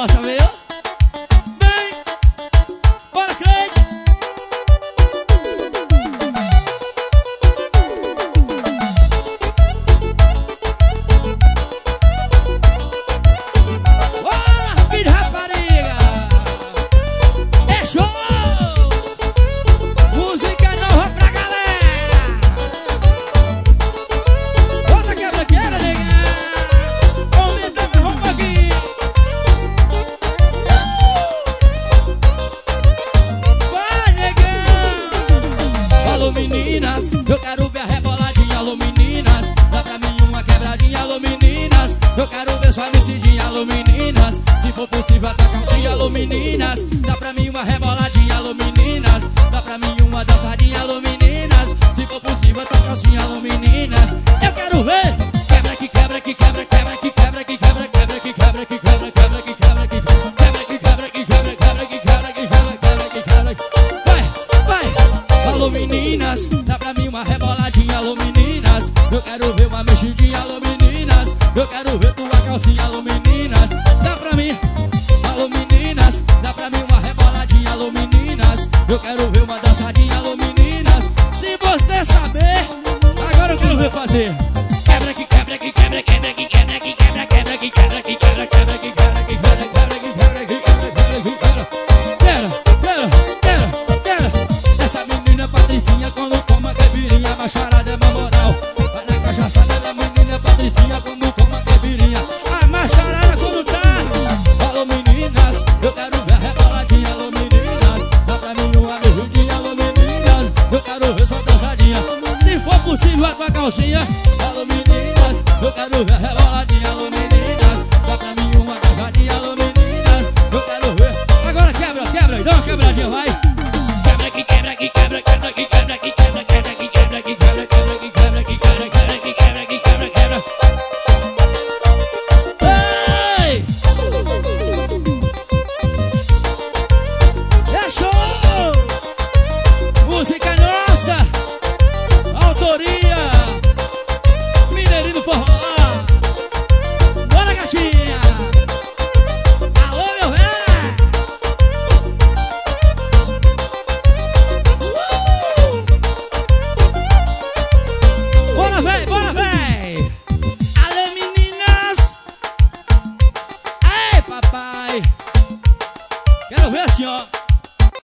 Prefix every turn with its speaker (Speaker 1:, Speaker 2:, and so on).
Speaker 1: gosta, viu? Vem! Bora, Cleide! Bora, filho de rapariga! É show! Música nova pra galera! Bota quebra-quebra, nega! Aumenta mais um pouquinho! Vai, negão! Alô, meninas, eu quero ver a reboladinha. Alô, meninas, dá pra mim uma quebradinha. Alô, meninas, eu quero ver sua mexidinha. Alô, meninas, se for possível até calcinha. Alô, meninas, dá pra mim uma reboladinha. Alô, meninas, dá pra mim